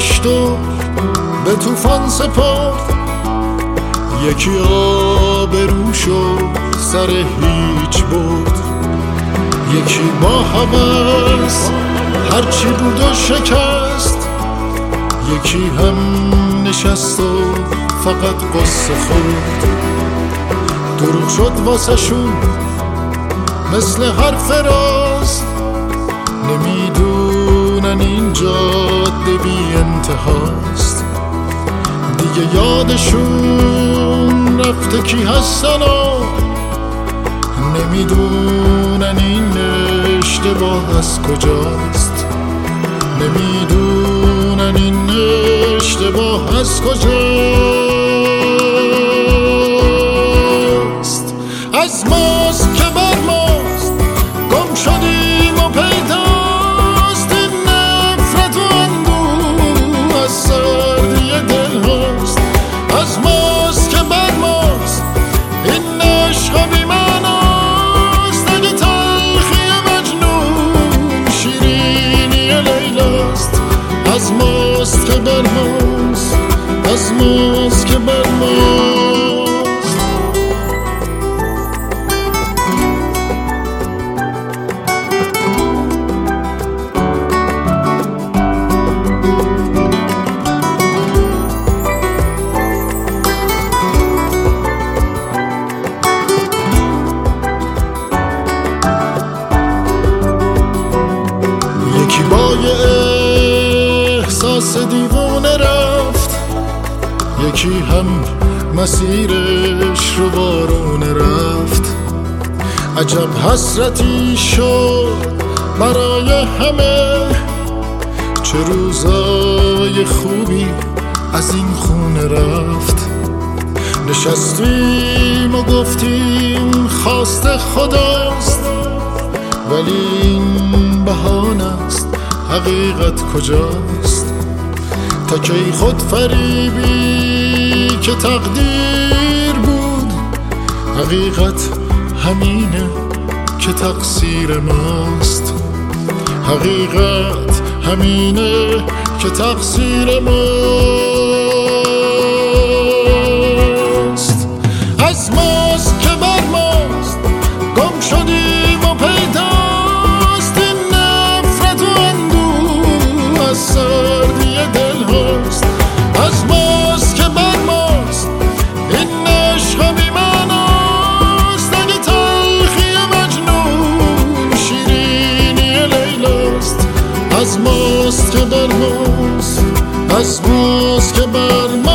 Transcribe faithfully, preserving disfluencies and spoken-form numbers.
گشت و به طوفان سپرد، یکی آبروش و سر هیچ برد، یکی با هوس هرچی بود و شکست، یکی هم نشست و فقط قصه خورد. دروغ شد واسه شون مثل حرف راست، نمیدونن این جاده بی انتهاست. دیگه یادشون رفته کی هستن و نمیدونن این اشتباه از کجاست، نمیدونن این اشتباه از کجاست. از ماست که بر ماست گم شدیم و پیداست، این نفرت و اندوه از سردی دل هاست. از ماست که بر ماست این عشق بی معناست، اگه تلخی مجنون شیرینی لیلاست. از ماست که بر ماست، از ماست که بر ماست. یکی با یه احساس دیوونه رفت، یکی هم مسیرش رو بارونه رفت. عجب حسرتی شد برای همه، چه روزای خوبی از این خونه رفت. نشستیم و گفتیم خواست خداست، ولی این بهانه است، حقیقت کجاست؟ تا کی خود فریبی که تقدیر بود، حقیقت همینه که تقصیر ماست. حقیقت همینه که تقصیر ماست. از ماست که بر ماست گم شدیم و پیداست، این نفرت و اندوه از سردی دل هاست. از ماست که بر ماست این عشق بی معناست، اگه تلخی مجنون شیرینی لیلاست. از ماست که بر ماست، از ماست که بر ماست.